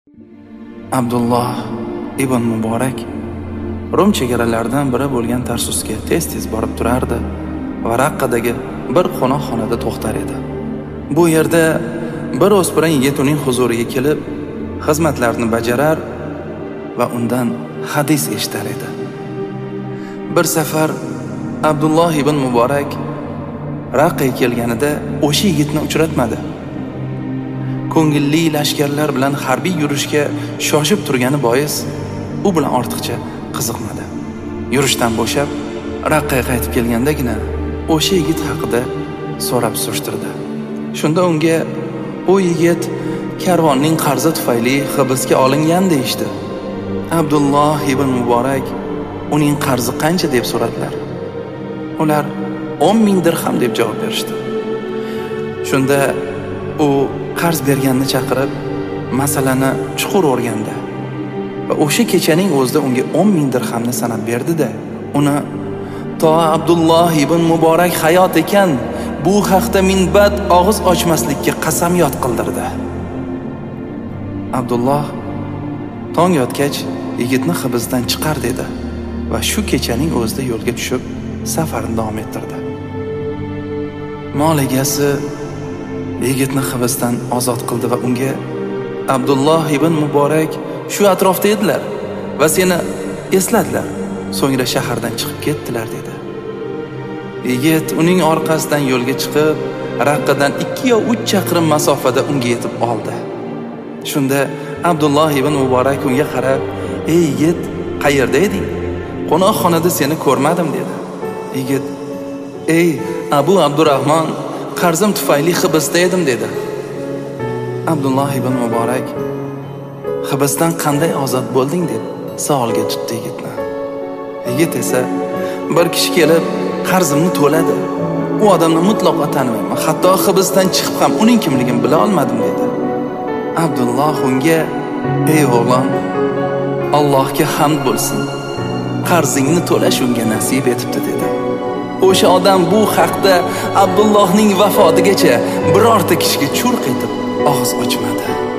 Abdulloh ibn Muborak Rum chegaralaridan biri bo'lgan Tarsusga tez-tez borib turardi va Raqqadagi bir qo'noqxonada to'xtar edi. Bu yerda bir o'spirin yigit uning huzuriga kelib, xizmatlarini bajarar va undan hadis eshitar edi. Bir safar Abdulloh ibn Muborak Raqqa kelganida o'sha yigitni uchratmadi. Ko'ngilli lashkarlar bilan harbiy yurishga shoshib turgani bois u bilan ortiqcha qiziqmadi. Yurishdan bo'shab Raqqaga qaytib kelgandagina o'sha yigit haqida so'rab surishtirdi. Shunda unga u yigit karvonning qarzi tufayli hibsga olingan deyishdi. Abdulloh ibn Muborak uning qarzi qancha deb so'radilar. Ular 10,000 dirham deb javob berishdi. Shunda u qarz berganni chaqirib, masalani chuqur o'rgandi va o'sha kechaning o'zida unga 10,000 dirhamni sanab berdi-da, uni to Abdulloh ibn Muborak hayot ekan, bu haqda minbat og'iz ochmaslikka qasamyod qildirdi. Abdulloh tong yotgach yigitni hibsdan chiqar dedi va shu kechaning o'zida yo'lga tushib safarini davom ettirdi. Mol egasi yigitni hibsdan ozod qildi va unga Abdulloh ibn Muborak shu atrofda edilar va seni esladilar. So'ngra shahardan chiqib ketdilar dedi. Yigit uning orqasidan yo'lga chiqib, Raqqadan 2 yo 3 chaqirim masofada unga yetib oldi. Shunda Abdulloh ibn Muborak unga qarab, "Ey yigit, qayerda eding? Qo'noqxonada seni ko'rmadim" dedi. Yigit, "Ey Abu Abdurrahmon, qarzim tufayli hibsda edim" dedi. Abdulloh ibn Muborak, "Hibsdan qanday ozod bo'lding?" deb savolga tutdi yigitni. Yigit esa, "Bir kishi kelib qarzimni to'ladi. U odamni mutlaqo tanimayman. Hatto hibsdan chiqib ham uning kimligini bila olmadim" dedi. Abdulloh unga, "Ey o'g'lon, Allohga hamd bo'lsin. Qarzingni to'lash unga nasib etibdi" dedi. O'sha odam bu haqda Abdullohning vafotigacha birorta kishiga churq etib og'iz ochmadi.